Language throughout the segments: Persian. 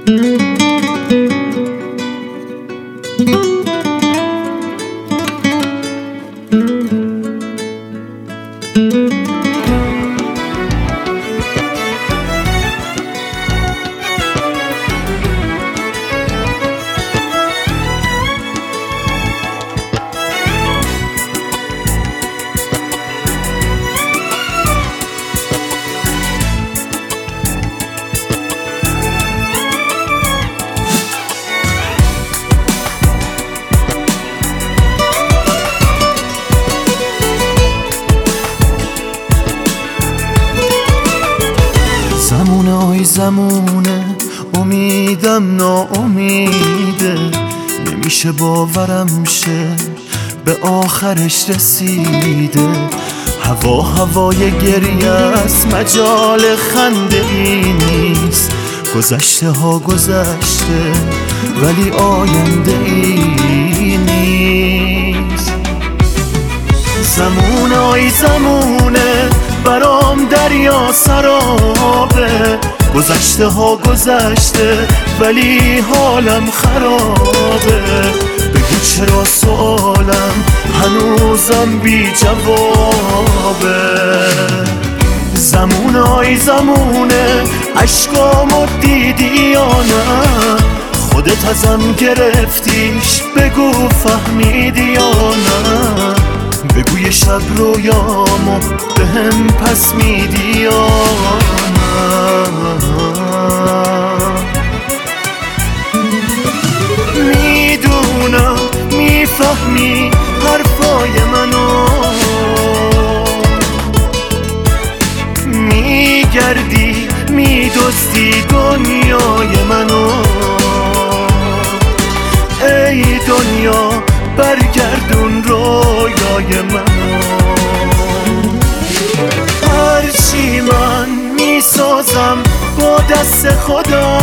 زمونه آی زمونه، امیدم ناامیده، نمیشه باورم شه به آخرش رسیده. هوا هوای گریه است، مجال خنده ای نیست. گذشته ها گذشته ولی آینده ای نیست. زمونه آی زمونه، برام دریا سرابه. گذشته ها گذشته ولی حالم خرابه. بگو چرا سوالم هنوزم بی جوابه. زمونه آی زمونه، عشقامو دیدی یا نه؟ خودت ازم گرفتیش، بگو فهمیدی یا نه؟ بگو یه شب رویامو به هم پس میدی یا میدونم میفهمی حرفای منو، میگردی میدزدی دنیای منو. ای دنیا برگردون رویای منو. هرچی من میسازم با دست خدا،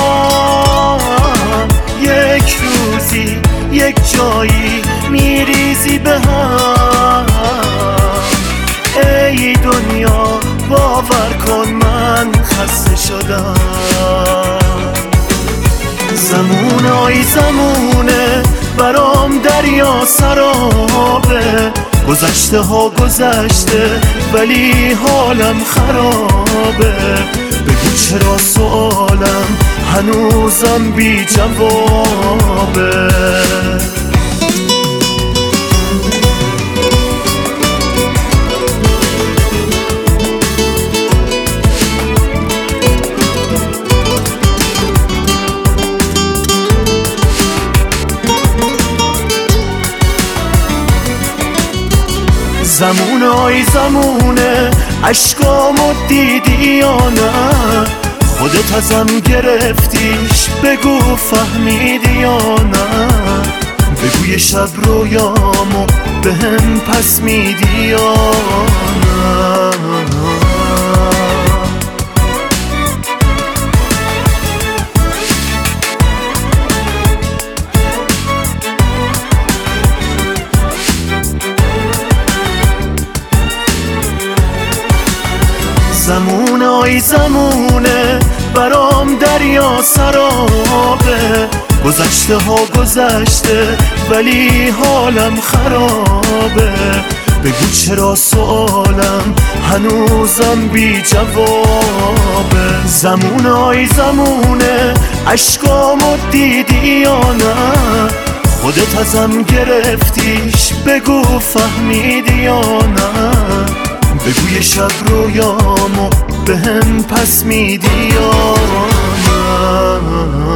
یک روزی یک جایی میریزی به هم. ای دنیا باور کن من خسته شدم. زمونه آی زمونه، برام دریا سرابه. گذشته ها گذشته ولی حالم خرابه. بگو چرا سوالم هنوزم بی جوابه. زمونه آی زمونه، عشقامو دیدی یا نه؟ خودت ازم گرفتیش، بگو فهمیدی یا نه؟ بگو یه شب رویامو به هم پس میدی یا نه؟ زمونه آی زمونه، برام دریا سرابه. گذشته ها گذشته ولی حالم خرابه. بگو چرا سوالم هنوزم بی جوابه. زمونه آی زمونه، عشقامو دیدی یا نه؟ خودت ازم گرفتیش، بگو فهمیدی یا نه؟ بگو یه شب رویامو به هم پس میدی یا نه؟